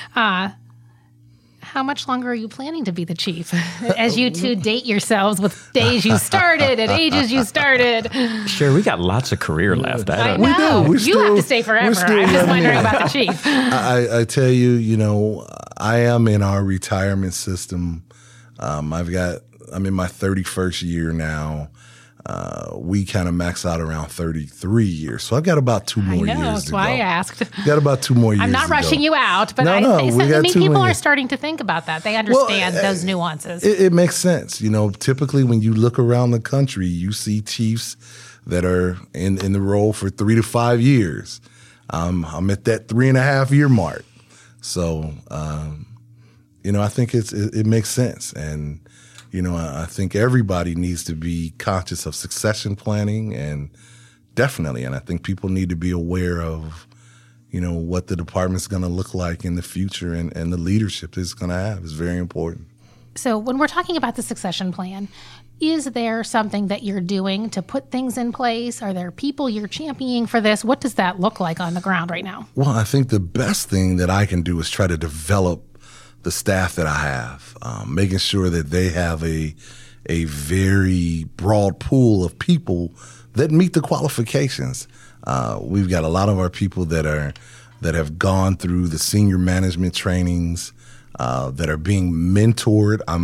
How much longer are you planning to be the chief as you two date yourselves with days you started and ages you started? Sure, we got lots of career left. I know. We do. Have to stay forever. I'm just wondering about the chief. I tell you, I am in our retirement system. I'm in my 31st year now. We kind of max out around 33 years. So I've got about 2 more years to go. That's why I asked. Got about 2 more years I'm not rushing you out, but people are starting to think about that. They understand those nuances. It makes sense. Typically when you look around the country, you see chiefs that are in the role for 3 to 5 years. I'm at that 3.5 year mark. So, I think it makes sense. And I think everybody needs to be conscious of succession planning, and I think people need to be aware of, what the department's going to look like in the future and the leadership it's going to have is very important. So when we're talking about the succession plan, is there something that you're doing to put things in place? Are there people you're championing for this? What does that look like on the ground right now? Well, I think the best thing that I can do is try to develop the staff that I have, making sure that they have a very broad pool of people that meet the qualifications. We've got a lot of our people that have gone through the senior management trainings, that are being mentored. I'm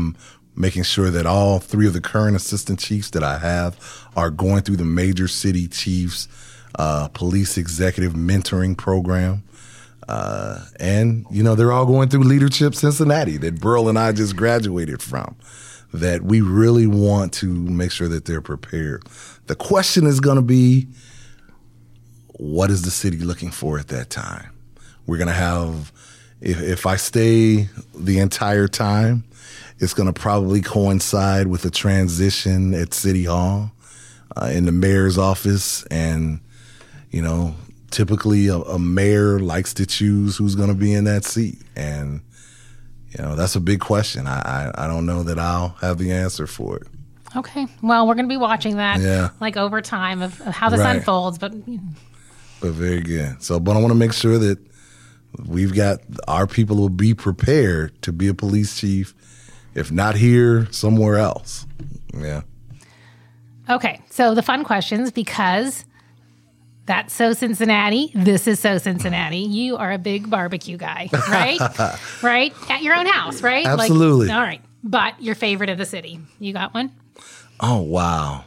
making sure that all 3 of the current assistant chiefs that I have are going through the major city chiefs police executive mentoring program. And, they're all going through Leadership Cincinnati that Burl and I just graduated from, that we really want to make sure that they're prepared. The question is going to be, what is the city looking for at that time? We're going to have, if I stay the entire time, it's going to probably coincide with a transition at City Hall, in the mayor's office. And, typically a mayor likes to choose who's going to be in that seat. And, that's a big question. I don't know that I'll have the answer for it. Okay. Well, we're going to be watching that over time of how this unfolds. But very good. But I want to make sure that we've got our people will be prepared to be a police chief, if not here, somewhere else. Yeah. Okay. So the fun questions, because that's So Cincinnati. This is So Cincinnati. You are a big barbecue guy, right? Right? At your own house, right? Absolutely. All right. But your favorite of the city. You got one? Oh, wow.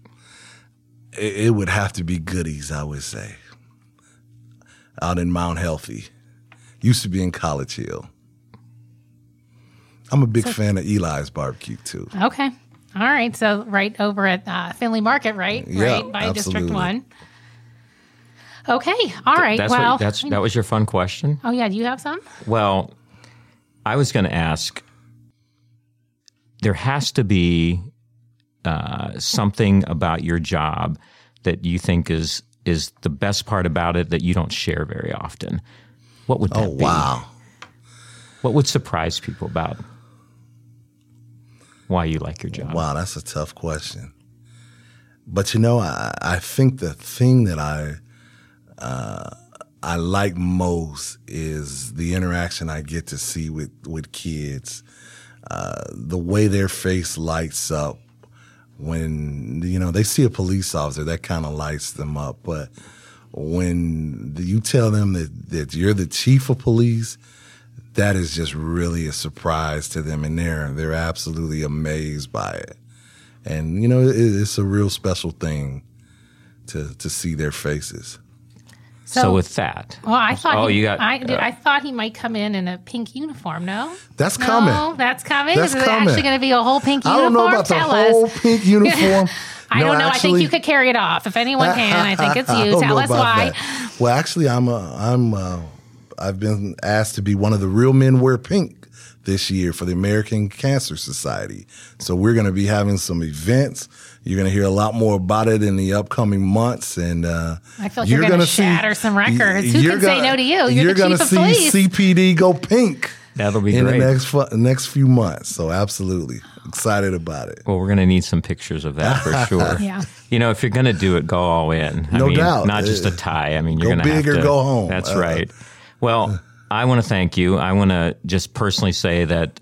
It would have to be Goodies, I would say. Out in Mount Healthy. Used to be in College Hill. I'm a big fan of Eli's Barbecue, too. Okay. All right. So right over at Finley Market, right? Yeah, right by absolutely. District 1. Okay. All right. That was your fun question? Oh, yeah. Do you have some? Well, I was going to ask, there has to be something about your job that you think is the best part about it that you don't share very often. What would that be? Oh, wow. What would surprise people about why you like your job? Wow, that's a tough question. But, I think the thing that I like most is the interaction I get to see with kids. The way their face lights up when, they see a police officer, that kind of lights them up. But when you tell them that you're the chief of police, that is just really a surprise to them, and they're absolutely amazed by it. And, it's a real special thing to see their faces. So with that, well, I thought I thought he might come in a pink uniform. No, that's coming. No, that's coming. That's Is it coming. actually going to be a whole pink uniform? I don't know about Tell the us. whole pink uniform. I don't know. I think you could carry it off. If anyone can, I think it's you. Tell us why. That. Well, actually, I've been asked to be one of the Real Men Wear Pink this year for the American Cancer Society. So we're going to be having some events. You're going to hear a lot more about it in the upcoming months. And I feel like you're going to shatter some records. Who can say no to you? You're the chief of police. You're going to see CPD go pink. That'll be in great. the next few months. So absolutely excited about it. Well, we're going to need some pictures of that for sure. Yeah. If you're going to do it, go all in. No doubt. Not just a tie. You're going to have to. Go big or go home. That's right. Well, I want to thank you. I want to just personally say that,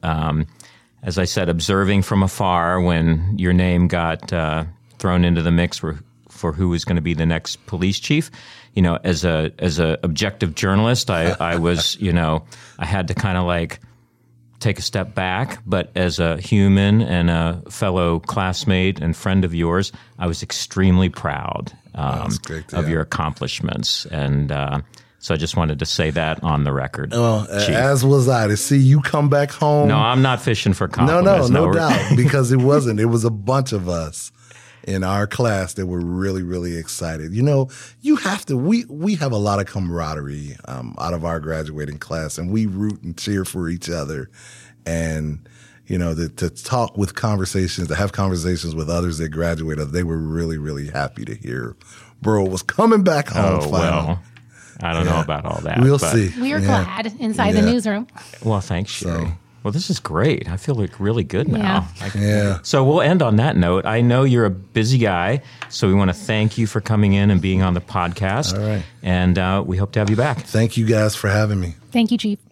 as I said, observing from afar when your name got thrown into the mix for who was going to be the next police chief, as a objective journalist, I was, I had to kind of take a step back. But as a human and a fellow classmate and friend of yours, I was extremely proud of your accomplishments. And so I just wanted to say that on the record. Well, Chief. As was I, to see you come back home. No, I'm not fishing for compliments. No doubt, because it wasn't. It was a bunch of us in our class that were really, really excited. You have to, we have a lot of camaraderie out of our graduating class, and we root and cheer for each other. And, to talk with conversations, to have conversations with others that graduated, they were really, really happy to hear Burl was coming back home finally. Well, I don't know about all that. We'll see. We are glad inside the newsroom. Well, thanks, Sherry. Well, this is great. I feel really good now. Yeah. So we'll end on that note. I know you're a busy guy, so we want to thank you for coming in and being on the podcast. All right. And we hope to have you back. Thank you guys for having me. Thank you, Chief.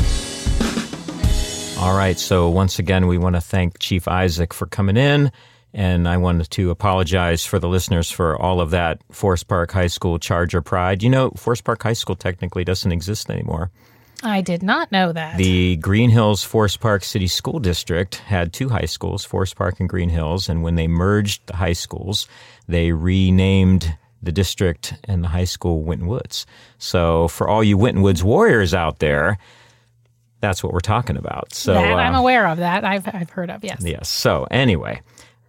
All right. So once again, we want to thank Chief Isaac for coming in And I wanted to apologize for the listeners for all of that Forest Park High School Charger pride. You know, Forest Park High School technically doesn't exist anymore. I did not know that. The Green Hills Forest Park City School District had two high schools, Forest Park and Green Hills, and when they merged the high schools, they renamed the district and the high school Winton Woods. So for all you Winton Woods Warriors out there, that's what we're talking about. So that, I'm aware of that. I've heard of, yes. Yes. So anyway,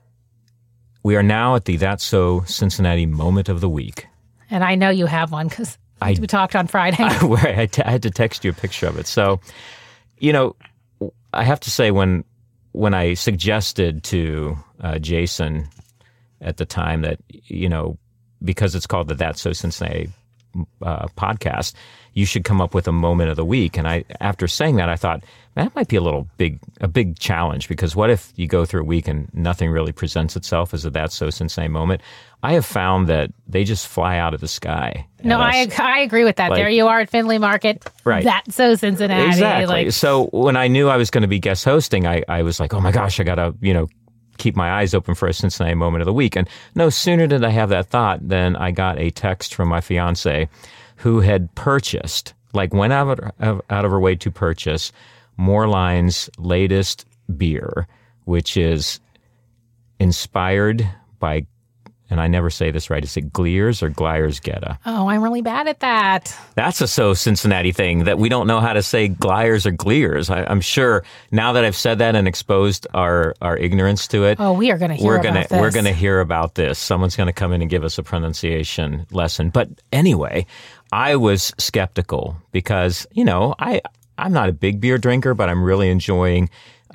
we are now at the That's So Cincinnati moment of the week. And I know you have one because we talked on Friday. Where I had to text you a picture of it. So, you know, I have to say when I suggested to Jason at the time that, you know, because it's called the That's So Cincinnati podcast, you should come up with a moment of the week. And after saying that, I thought, man, that might be a big challenge, because what if you go through a week and nothing really presents itself as a That's So Cincinnati moment? I have found that they just fly out of the sky. No, I agree with that. Like, there you are at Findlay Market. Right. That's So Cincinnati. Exactly. So when I knew I was going to be guest hosting, I was like, oh my gosh, I got to, you know, keep my eyes open for a Cincinnati moment of the week. And no sooner did I have that thought than I got a text from my fiance who had purchased, like went out of her way to purchase Moerlein's latest beer, which is inspired by, and I never say this right, is it Glears or Glyers-Getta? Oh, I'm really bad at that. That's a so Cincinnati thing, that we don't know how to say Glyers or Glears. I'm sure now that I've said that and exposed our ignorance to it. Oh, we are going to hear about this. We're going to hear about this. Someone's going to come in and give us a pronunciation lesson. But anyway, I was skeptical because, you know, I'm not a big beer drinker, but I'm really enjoying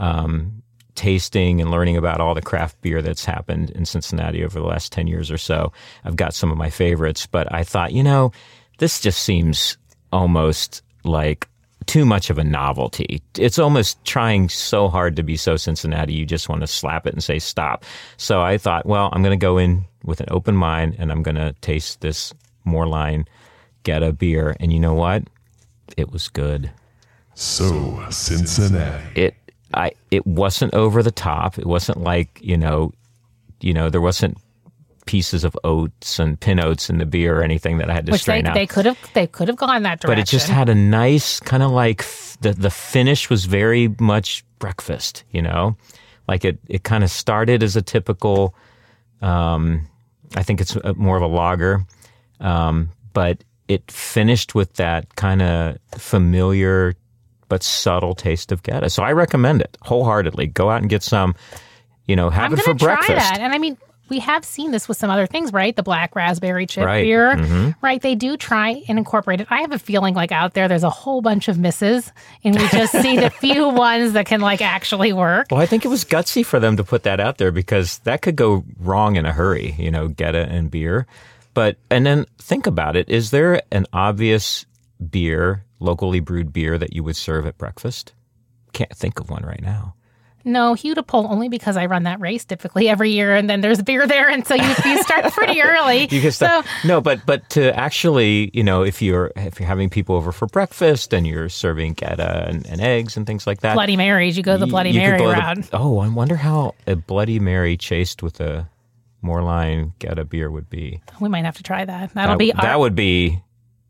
tasting and learning about all the craft beer that's happened in Cincinnati over the last 10 years or so. I've got some of my favorites, but I thought, you know, this just seems almost like too much of a novelty. It's almost trying so hard to be so Cincinnati, you just want to slap it and say stop. So I thought, well, I'm going to go in with an open mind and I'm going to taste this Moerlein-Getta beer. And you know what? It was good. So Cincinnati. It wasn't over the top. It wasn't like, you know, there wasn't pieces of oats and pin oats in the beer or anything that I had to strain out. They could have gone that direction. But it just had a nice kind of like the finish was very much breakfast, you know, like it kind of started as a typical. I think it's more of a lager, but it finished with that kind of familiar but subtle taste of Getta. So I recommend it wholeheartedly. Go out and get some, you know, have it for breakfast. I'm going to try that. And I mean, we have seen this with some other things, right? The black raspberry chip beer, right? They do try and incorporate it. I have a feeling like out there's a whole bunch of misses, and we just see the few ones that can like actually work. Well, I think it was gutsy for them to put that out there because that could go wrong in a hurry, you know, Getta and beer. And then think about it. Is there an obvious beer, locally brewed beer, that you would serve at breakfast? Can't think of one right now. No, Hugh to Pull, only because I run that race typically every year, and then there's beer there, and so you start pretty early. No, but to actually, you know, if you're having people over for breakfast and you're serving Getta and eggs and things like that, Bloody Marys, you go the Bloody Mary route. I wonder how a Bloody Mary chased with a Moerlein-Getta beer would be. We might have to try that. That would be.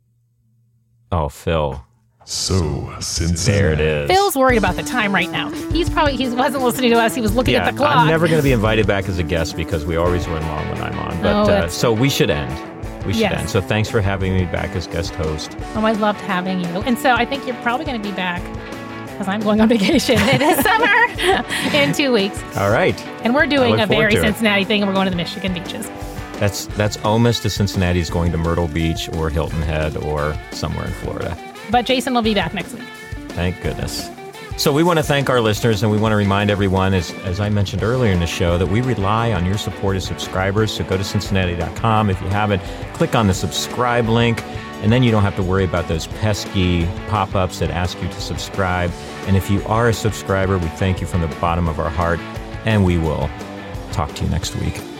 Oh, Phil. So Cincinnati. There it is. Phil's worried about the time right now. He wasn't listening to us. He was looking at the clock. I'm never going to be invited back as a guest because we always run long when I'm on. But so we should end. End. So thanks for having me back as guest host. Oh, I loved having you. And so I think you're probably going to be back because I'm going on vacation this summer in 2 weeks. All right. And we're doing a very Cincinnati thing, and we're going to the Michigan beaches. That's almost as Cincinnati is going to Myrtle Beach or Hilton Head or somewhere in Florida. But Jason will be back next week. Thank goodness. So we want to thank our listeners, and we want to remind everyone, as I mentioned earlier in the show, that we rely on your support as subscribers. So go to Cincinnati.com. If you haven't, click on the subscribe link, and then you don't have to worry about those pesky pop-ups that ask you to subscribe. And if you are a subscriber, we thank you from the bottom of our heart, and we will talk to you next week.